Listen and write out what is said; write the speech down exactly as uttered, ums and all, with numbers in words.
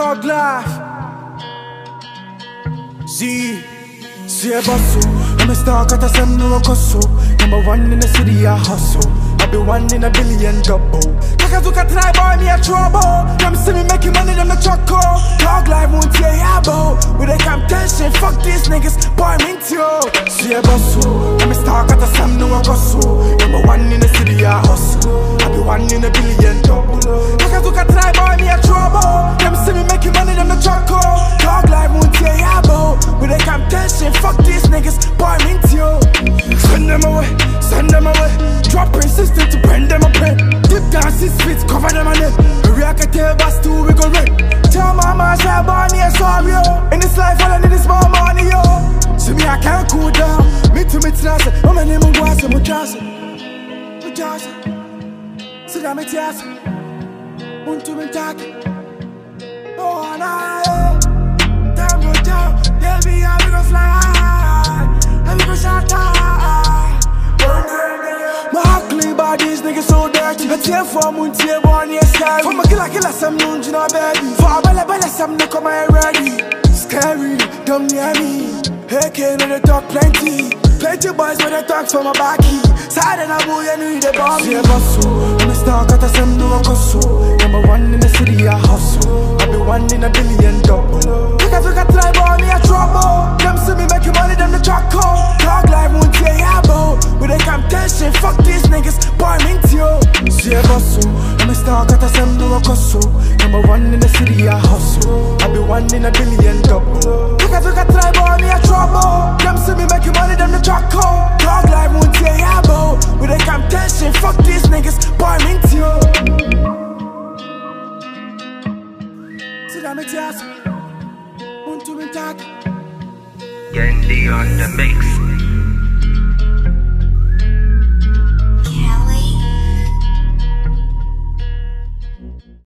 Talk life. Z. See a bustle. I'm a star, got a some no cosso. Number one in the city, I hustle. I be one in a billion double. Kakazuka try boy me a trouble. Them see me making money, them the choco. Talk life won't say yabo. With a temptation, fuck these niggas, boy me too. See a bustle. I'm a star, got a some no cosso. Number one in the city, I hustle. I be one in a billion double. Kakazuka try boy me a trouble. Them see me making money, them the choco. Talk life won't say yabo. With a temptation, fuck these niggas, boy me too. Send them away, send them away. Dropping system to bend them up in. Deep down six feet, cover them on it. We are gonna tell us two, we go red. Tell mama, say Barney, I saw you. In this life, all I need is more money, yo. See me, I can't cool down. Me to me, trust it. Oh, my name is Guasa, Mujasa. Mujasa. See that, me, Tiasa. Want to be talking. Oh, nah, yeah. Damn, go down. Yeah, me, I'm gonna fly high. I'm gonna shot high. My heart clean by these niggas so dirty. I tear for moon, tear born, yes, scary. For my killer, killer, some noon, you know, baby. For a bella, bella, some no come here ready. Scary, don't near me. Hey, kid, they talk plenty. Plenty boys with they talk for my backy. Side and I boy, I need the bomb. See a bustle. I'm a star, got a some no cosso. Number one in the city, I hustle. I be one in a billion double. Because we got try boy, me a trouble. Them see me making money, them the choco. Talk life won't say yabo. With a temptation, fuck these niggas, boy, me too. See a bustle. I'm a star, got a some no cosso. Number one in the city, I hustle. I be one in a billion double. Because we got try boy, me a trouble. Them see me making money, them the choco. Talk life won't say yabo. With a temptation, fuck these niggas, boy, me too. See that, me too. Want to be talking. Yendi on the mix.